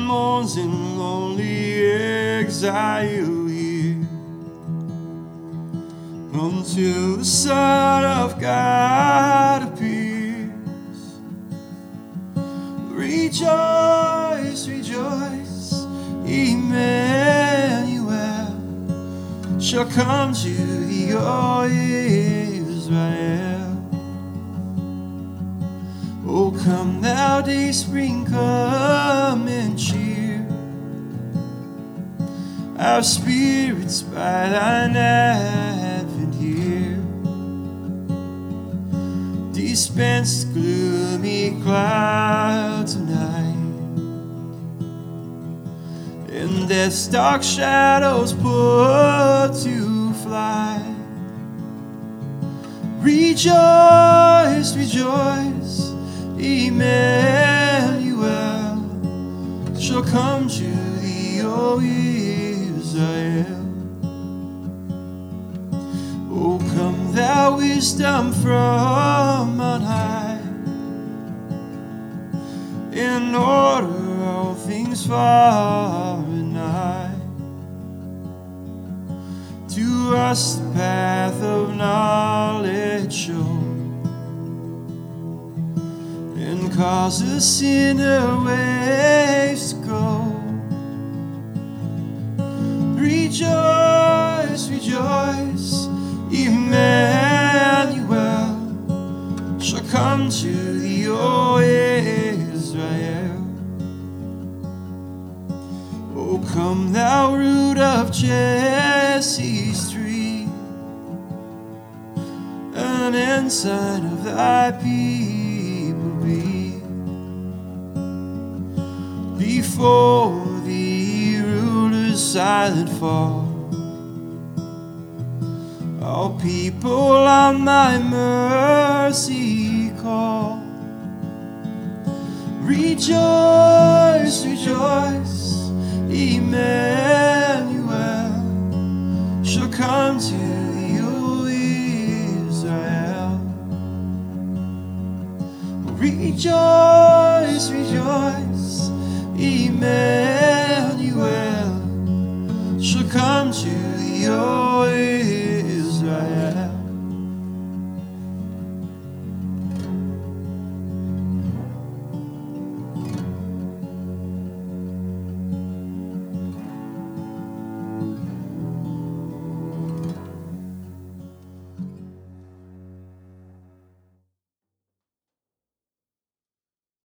mourns in lonely exile here, until the Son of God appears. Rejoice, rejoice, Emmanuel shall come to thee, O Israel. O come thou day spring, come and cheer our spirits by thine advent here. Dispense the gloomy cloud tonight, and death's dark shadows put to flight. Rejoice, rejoice, Emmanuel shall come to thee, O Israel. O come thou wisdom from on high, and order all things far and nigh. To us the path of knowledge show, and cause us inner ways to go. Rejoice, rejoice, Emmanuel shall come to thee, O Israel. O come thou root of Jesse's tree, an ensign of thy people be. Before thee rulers silent fall, all people on thy mercy call. Rejoice, rejoice, Emmanuel shall come to thee, O Israel. Rejoice, rejoice, Emmanuel shall come to thee, O Israel.